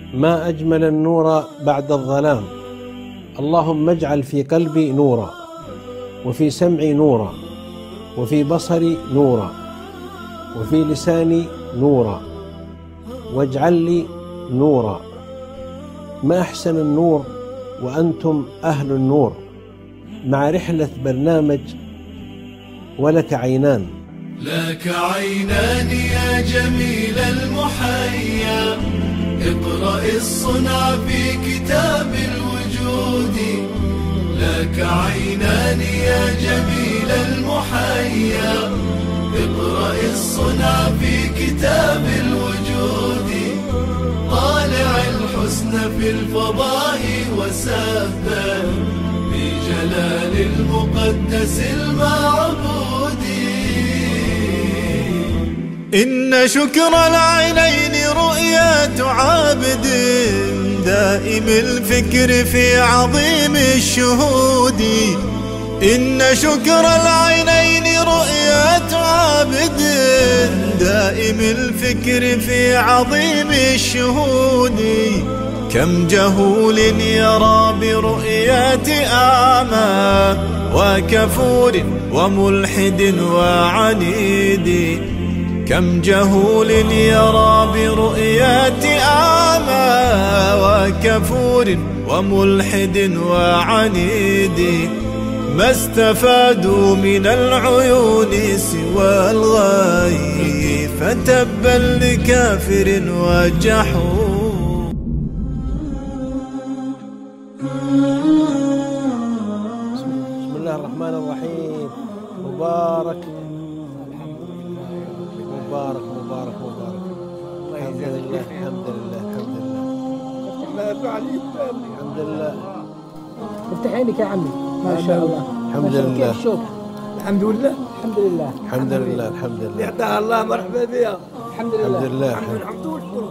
ما أجمل النور بعد الظلام. اللهم اجعل في قلبي نورا، وفي سمعي نورا، وفي بصري نورا، وفي لساني نورا، واجعل لي نورا. ما أحسن النور وأنتم أهل النور، مع رحلة برنامج ولك عينان. لك عينان يا جميل المحيا، اقرأ الصنع في كتاب الوجود. لك عينان يا جميل المحيا، اقرأ الصنع في كتاب الوجود. طالع الحسن في الفضاء وسبح بجلال المقدس المعبود. إن شكر العينين رؤية عابد، دائم الفكر في عظيم الشهود. إن شكر العينين رؤية عابد، دائم الفكر في عظيم الشهود. كم جهول يرى برؤيات أعمى، وكفور وملحد وعنيد. كم جهول يرى برؤيات أعمى، وكفور وملحد وعنيد. ما استفادوا من العيون سوى الغي، فتبا لكافر وجحود. بسم الله الرحمن الرحيم. مبارك مبارك مبارك مبارك. الحمد لله الحمد لله الحمد لله الحمد لله. افتح عينك يا عمي. ما شاء الله. الحمد لله. كيف الشوق؟ الحمد لله. الحمد لله. الحمد لله الحمد لله. يعطيها الله مرحبا بها. الحمد لله. الحمد لله. الحمد والشكر.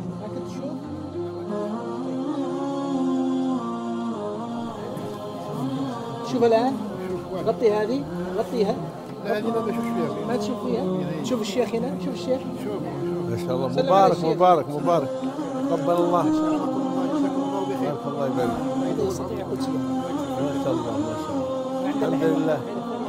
شوف الآن، غطي هذه، غطيها. لا هذه ما بشوفش فيها. ما تشوف فيها؟ شوف الشيخ هنا، شوف الشيخ. ما شاء الله. مبارك مبارك مبارك. تقبل الله. بارك الله يبارك. هذا يستطيع قدسية. ما شاء الله ما شاء الله. الحمد لله.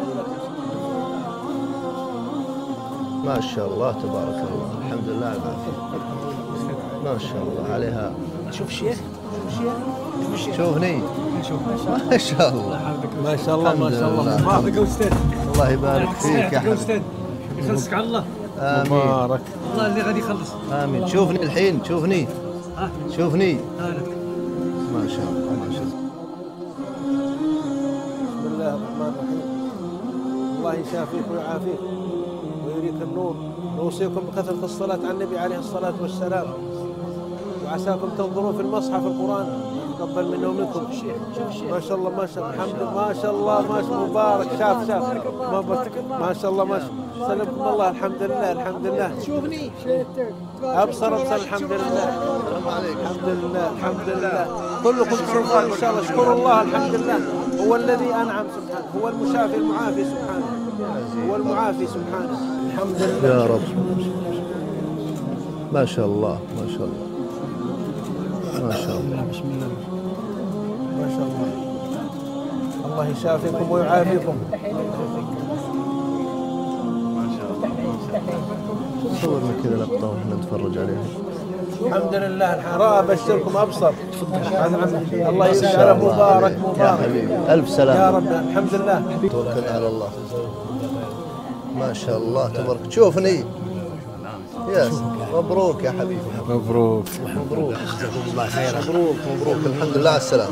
ما شاء الله تبارك الله. الحمد لله على العافية. ما شاء الله عليها. شوف الشيخ، شوف الشيخ. شوفني. ما شاء الله. ما شاء الله ما شاء الله. مبارك أستاذ. الله يبارك فيك يا حبيبي. يخلصك على الله. آمين. مبارك. الله اللي غادي يخلص. آمين. شوفني الحين، شوفني. شوفني. ما شاء الله ما شاء الله. بسم الله الرحمن الرحيم. الله يشافيك ويعافيك ويريك النور. نوصيكم بكثرة الصلاة على النبي عليه الصلاة والسلام، وعساكم تنظرون في المصحف القرآن يتقبل منا ومنكم. ما شاء الله ما شاء الله. الحمد لله ما شاء الله ما شاء الله. مبارك. شاف ما شاء الله ما شاء الله. سلمكم الله. الحمد لله الحمد لله. شوفني. أبصر الحمد لله. الحمد لله الحمد لله. كلكم تشكرون إن شاء الله. اشكروا الله. الحمد لله هو الذي أنعم سبحانه، هو المشافي المعافي سبحانه، هو المعافي سبحانه. الحمد لله يا رب. ما شاء الله ما شاء الله ما شاء الله. بسم الله ما شاء الله. الله يشافيكم ويعافيكم. صورنا كذا لقطة ونحن نتفرج عليها. الحمد لله. رأى بشركم أبصر. الله يجعله مبارك يا حبيبي. ألف سلامة يا رب. الحمد لله. توكلنا على الله. ما شاء الله تبارك. تشوفني يا مبروك يا حبيبي. مبروك مبروك. جزاكم الله خيرا. مبروك مبروك. الحمد لله على السلامة.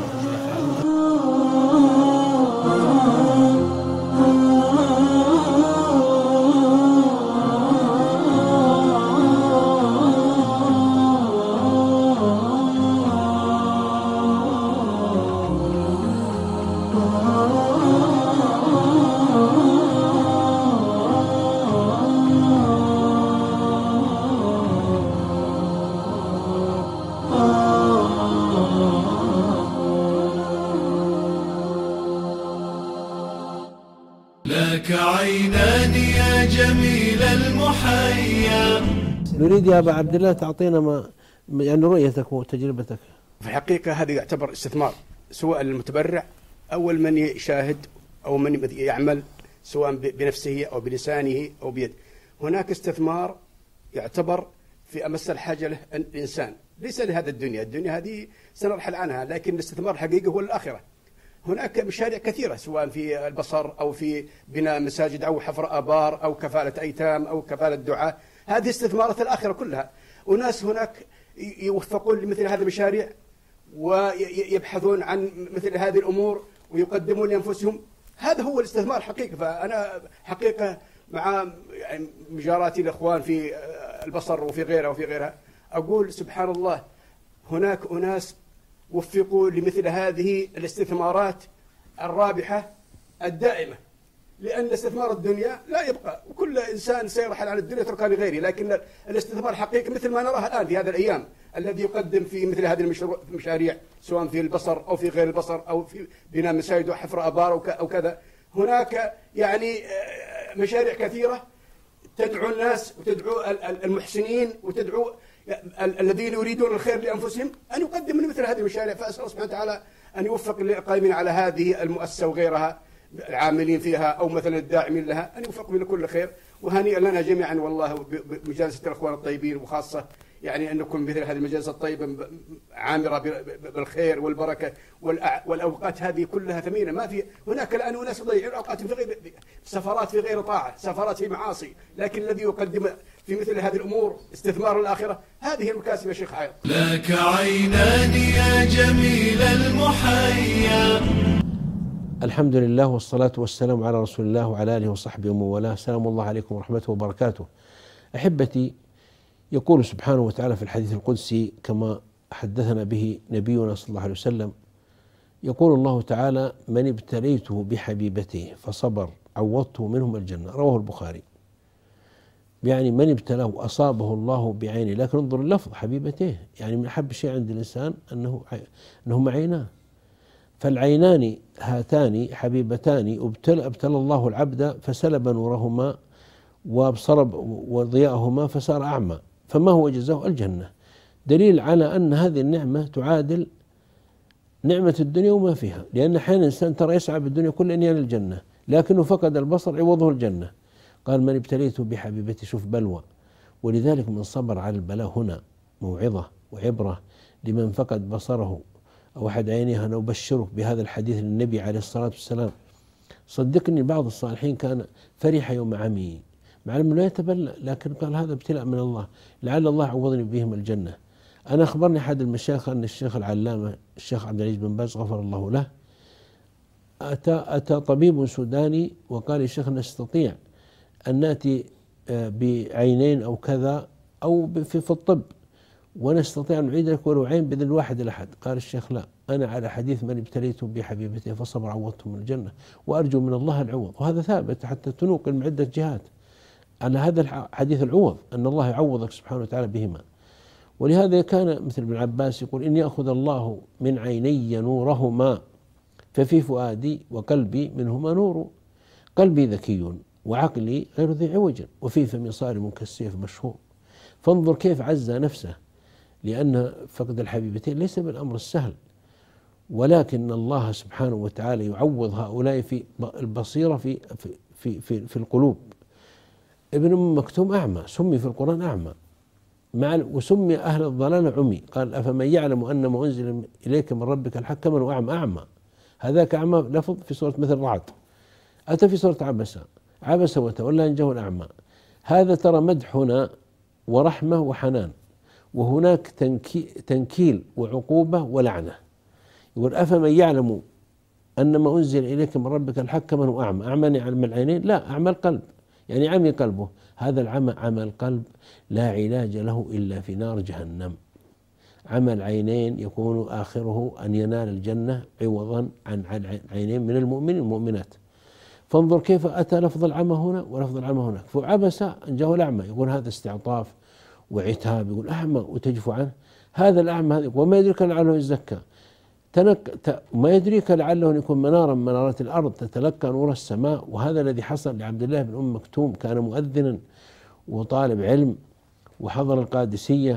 لك عينان يا جميل المحيا. نريد يا أبا عبد الله تعطينا يعني رؤيتك وتجربتك. في الحقيقة هذا يعتبر استثمار، سواء للمتبرع أو من يشاهد أو من يعمل، سواء بنفسه أو بلسانه أو بيد. هناك استثمار يعتبر في أمس الحاجة له الإنسان، ليس لهذا الدنيا هذه سنرحل عنها، لكن الاستثمار الحقيقي هو الآخرة. هناك مشاريع كثيرة، سواء في البصر أو في بناء مساجد أو حفر آبار أو كفالة أيتام أو كفالة دعاء، هذه استثمارات الآخرة كلها. وناس هناك يوفقون لمثل هذه المشاريع ويبحثون عن مثل هذه الأمور ويقدمون لأنفسهم، هذا هو الاستثمار الحقيقي. فأنا حقيقة مع مجاراتي الأخوان في البصر وفي غيرها أقول سبحان الله، هناك أناس وفقوا لمثل هذه الاستثمارات الرابحة الدائمة، لأن استثمار الدنيا لا يبقى، وكل إنسان سيرحل عن الدنيا يتركها لغيره، لكن الاستثمار الحقيقي مثل ما نراها الآن في هذه الأيام، الذي يقدم في مثل هذه المشاريع سواء في البصر أو في غير البصر أو في بناء مساجد وحفر آبار أو كذا. هناك يعني مشاريع كثيرة تدعو الناس وتدعو المحسنين وتدعو الذين يريدون الخير لأنفسهم أن يقدموا مثل هذه المشاريع. فأسأل الله سبحانه وتعالى أن يوفق القائمين على هذه المؤسسة وغيرها، العاملين فيها أو مثلا الداعمين لها، أن يوفقوا لكل خير. وهنيئا لنا جميعا والله بمجالسة الأخوان الطيبين، وخاصة يعني أن نكون مثل هذه المجالس الطيبة عامرة بالخير والبركة، والأوقات هذه كلها ثمينة. ما في هناك الآن أناس يضيعون أوقات في غير سفرات، في غير طاعة، سفرات في معاصي، لكن الذي يقدم في مثل هذه الأمور استثمار الآخرة، هذه المكاسب يا شيخ عايض. لك عينان يا جميل المحيا. الحمد لله والصلاة والسلام على رسول الله وعلى آله وصحبه ومن والاه. سلام الله عليكم ورحمته وبركاته. أحبتي، يقول سبحانه وتعالى في الحديث القدسي كما حدثنا به نبينا صلى الله عليه وسلم، يقول الله تعالى: من ابتليته بحبيبته فصبر عوضته منهم الجنة. رواه البخاري. يعني من ابتلاه أصابه الله بعينه، لكن انظر اللفظ حبيبته، يعني من أحب شيء عند الإنسان أنهما عيناه. فالعينان هاتان حبيبتان ابتلى الله العبد فسلب نورهما وابصر وضياءهما فصار أعمى، فما هو جزاؤه؟ الجنة. دليل على أن هذه النعمة تعادل نعمة الدنيا وما فيها، لأن أحيانا الإنسان ترى يسعى بالدنيا كل أن ينال الجنة، لكنه فقد البصر عوضه الجنة. قال: من ابتليته بحبيبتي، شوف بلوى. ولذلك من صبر على البلاء هنا موعظة وعبرة لمن فقد بصره أو أحد عينيه. أنا أبشرك بهذا الحديث للنبي عليه الصلاة والسلام. صدقني بعض الصالحين كان فرح يوم عمي، مع أنه لا يتبلى، لكن قال هذا ابتلاء من الله، لعل الله عوضني بهم الجنة. أنا أخبرني أحد المشايخ أن الشيخ العلامة الشيخ عبد العزيز بن باز غفر الله له أتى طبيب سوداني وقال: يا شيخ نستطيع أن نأتي بعينين أو كذا أو في الطب ونستطيع أن نعيد لك ولو عين بإذن الواحد الأحد. قال الشيخ: لا، أنا على حديث من ابتليته بحبيبته فصبر عوضته من الجنة، وأرجو من الله العوض. وهذا ثابت حتى تنوقل من عدة جهات على هذا الحديث العوض، أن الله يعوضك سبحانه وتعالى بهما. ولهذا كان مثل ابن عباس يقول: إن يأخذ الله من عيني نورهما ففي فؤادي وقلبي منهما نور، قلبي ذكي وعقلي غير ذي عوج وفي فمي صارم كالسيف مشهور. فانظر كيف عزى نفسه، لأن فقد الحبيبتين ليس بالأمر السهل، ولكن الله سبحانه وتعالى يعوض هؤلاء في البصيرة في القلوب. ابن أم مكتوم أعمى، سمي في القرآن أعمى، وسمي أهل الضلال عمي. قال: أفمن يعلم أن ما أنزل إليك من ربك الحق كمن هو أعمى. هذاك أعمى لفظ في سورة مثل رعد، أتى في سورة عبس وتولى أن جاءه الأعمى. هذا ترى مدحنا ورحمة وحنان، وهناك تنكيل وعقوبة ولعنة. يقول: أفمن يعلم أن ما أنزل إليك من ربك الحق كمن هو أعمى. أعمى عمى العينين؟ لا، أعمى القلب، يعني عمي قلبه. هذا العمى عمى القلب لا علاج له إلا في نار جهنم. عمى العينين يكون آخره أن ينال الجنة عوضا عن عينين من المؤمنين المؤمنات. فانظر كيف أتى لفظ العمى هنا ولفظ العمى هناك. فعبس أن جاءه الأعمى، يقول هذا استعطاف وعتاب، يقول أعمى وتجف عنه. هذا الأعمى وما يدرك لعله يزكى، ما يدريك لعله أن يكون منارا من منارات الأرض تتلقى نور السماء. وهذا الذي حصل لعبد الله بن أم مكتوم، كان مؤذنا وطالب علم وحضر القادسية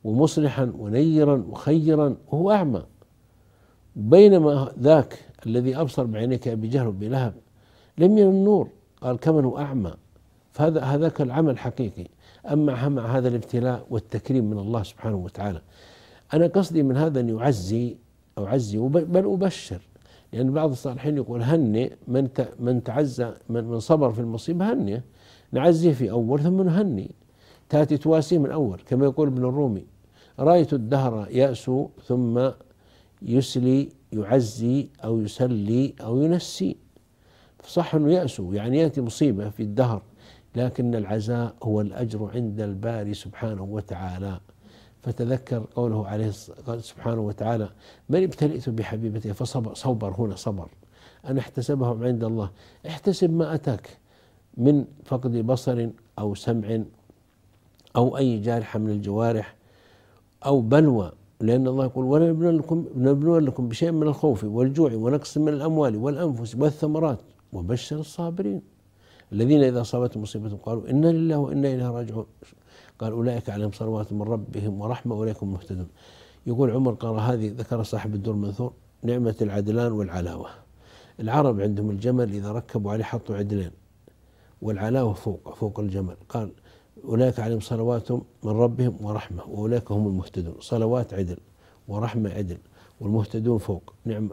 ومصلحا ونيرا وخيرا وهو أعمى، بينما ذاك الذي أبصر بعينيك أبي جهل وأبي لهب لم يرى النور، قال كمن هو أعمى، فهذاك العمل حقيقي. أما مع هذا الابتلاء والتكريم من الله سبحانه وتعالى، أنا قصدي من هذا أن أعزي بل أبشر، لأن بعض الصالحين يقول هنئ من تعزى من صبر في المصيبة، هنئ نعزيه في أول ثم نهني، تأتي تواسيه من أول، كما يقول ابن الرومي رأيت الدهر يأسو ثم يسلي يعزي أو يسلي أو ينسي. فصح أنه يأسو يعني يأتي مصيبة في الدهر، لكن العزاء هو الأجر عند الباري سبحانه وتعالى. فتذكر قوله عليه سبحانه وتعالى من ابتلئت بحبيبته فصبر، صبر هنا صبر، أن احتسبهم عند الله. احتسب ما أتاك من فقد بصر أو سمع أو أي جارحة من الجوارح أو بلوى، لأن الله يقول ولنبلونكم بشيء من الخوف والجوع ونقص من الأموال والأنفس والثمرات وبشر الصابرين الذين إذا أصابتهم مصيبة قالوا إنا لله وإنا إليه راجعون، قال أولئك عليهم صلوات من ربهم ورحمة أولئك هم المهتدون. يقول عمر قال هذه ذكر صاحب الدور المنثور نعمة العدلان والعلاوة. العرب عندهم الجمل إذا ركبوا عليه حطوا عدلين والعلاوة فوق الجمل، قال أولئك عليهم صلوات من ربهم ورحمة وأولئك هم المهتدون. صلوات عدل ورحمة عدل والمهتدون فوق، نعم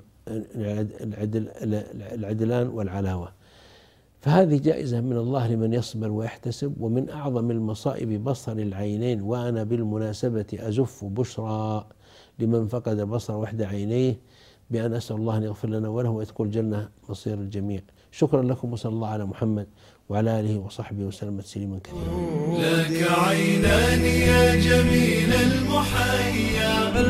العدلان والعلاوة. فهذه جائزة من الله لمن يصبر ويحتسب. ومن أعظم المصائب بصر العينين، وأنا بالمناسبة أزف بشرى لمن فقد بصر وحد عينيه بأن أسأل الله أن يغفر لنا وله ويدخل الجنة مصير الجميع. شكرا لكم وصلى الله على محمد وعلى آله وصحبه وسلم تسليما كثيرا. لك عينان يا جميل المحيا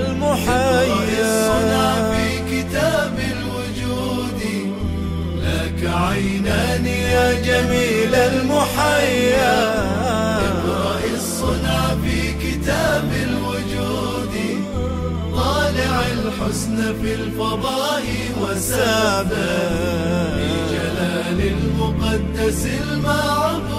الصنع في كتاب الوجود، لك عينان يا جميل المحيا اقرأ الصنع في كتاب الوجود، طالع الحسن في الفضاء وسابا بجلال المقدس المعبود.